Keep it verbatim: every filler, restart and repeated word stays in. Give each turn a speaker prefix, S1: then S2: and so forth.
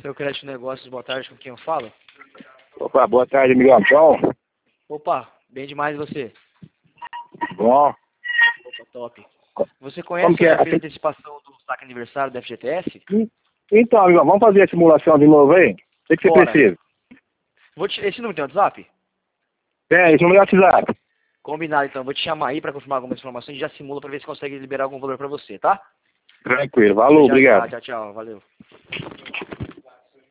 S1: Seu Crédito Negócios, boa tarde, com quem eu falo?
S2: Opa, boa tarde, Miguel Antão.
S1: Opa, bem demais você?
S2: Bom.
S1: Opa, top. Você conhece
S2: Como que é?
S1: a feira de antecipação do saque aniversário da F G T S?
S2: Então, amigo, vamos fazer a simulação de novo aí? O que, que você
S1: Bora.
S2: precisa?
S1: Vou te... Esse número tem WhatsApp?
S2: Tem, esse número é WhatsApp.
S1: Combinado, então. Vou te chamar aí para confirmar algumas informações e já simula para ver se consegue liberar algum valor para você, tá?
S2: Tranquilo, valeu,
S1: Já,
S2: obrigado.
S1: já, tchau, tchau. Valeu.